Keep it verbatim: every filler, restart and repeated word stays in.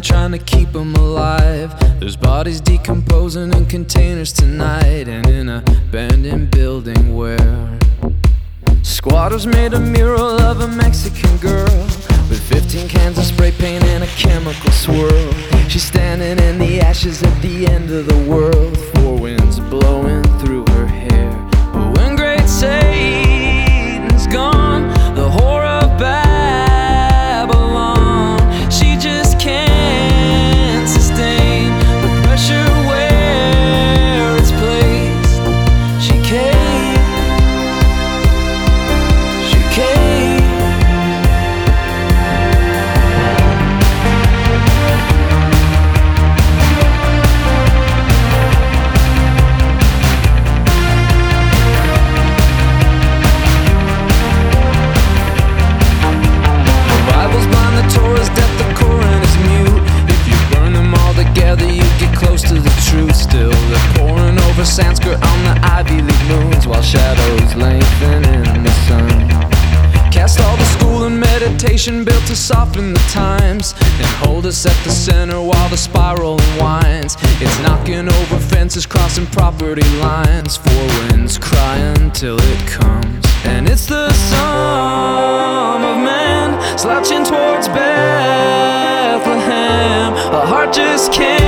trying to keep them alive. There's bodies decomposing in containers tonight, and in a abandoned building where squatters made a mural of a Mexican girl with fifteen cans of spray paint and a chemical swirl. She's standing in the ashes at the end of the world, four winds blowing through her hair. But when great Satan's gone, the whore of Babylon, she just can't sustain the pressure where it's placed. She caved, she caved. Still, they're pouring over Sanskrit on the Ivy League moons, while shadows lengthen in the sun. Cast all the school and meditation built to soften the times and hold us at the center while the spiral unwinds. It's knocking over fences, crossing property lines. Four winds crying till it comes, and it's the Son of Man slouching towards Bethlehem. A heart just can't